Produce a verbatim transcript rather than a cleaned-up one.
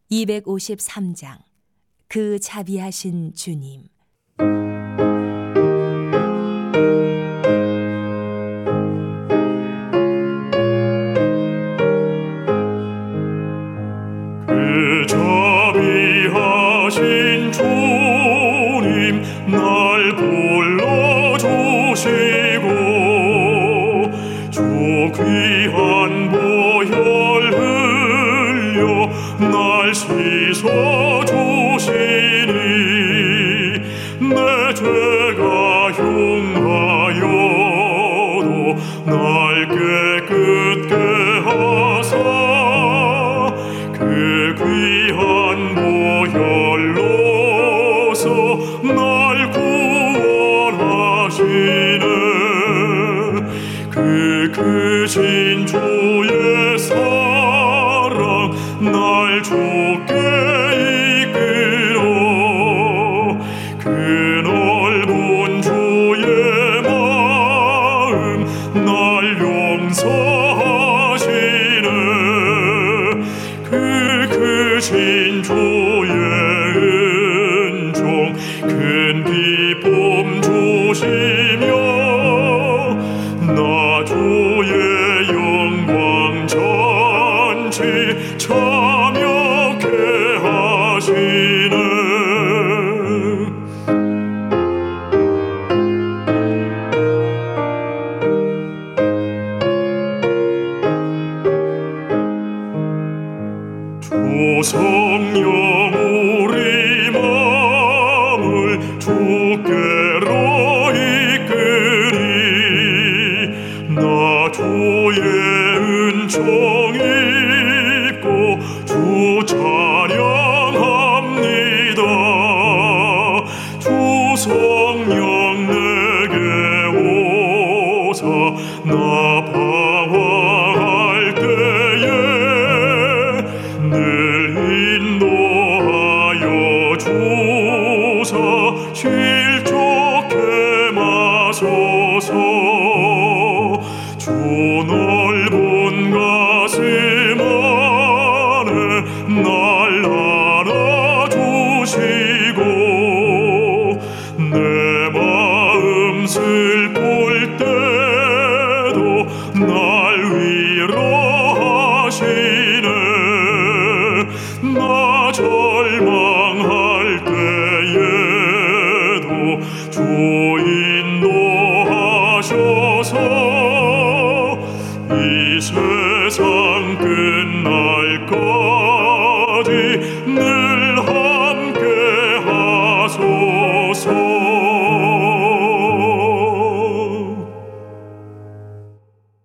이백오십삼 장 그 자비하신 주님. 그 자비하신 주님 날 불러주시고 주 귀한 보혈 흘려 날 씻어주시니 내 죄가 흉하여도 날 깨끗게 하사 그 귀한 보혈로서 날 구원하시네. 그 크신 주의 사랑 날 주께 이끌어 그 넓은 주의 마음 날 용서하시네. 그 크신 주의 은총 큰 기쁨 주시며 나 주의 영광 잔치 참여케 하시네. 주 성령 우리 마음을 주께로 이끄니 나 주의 은총 입고 주 찬양합니다. 주 성령 내게 오사 나 방황할 때에 늘 인도하여 주사 실족해 마소서. 주 넓은 가슴 안에 날 안아주시고 내 마음 슬플 때도 날 위로하시네. 나 절망할 때에도 주 인도하셔서 이 세상 끝날까지 내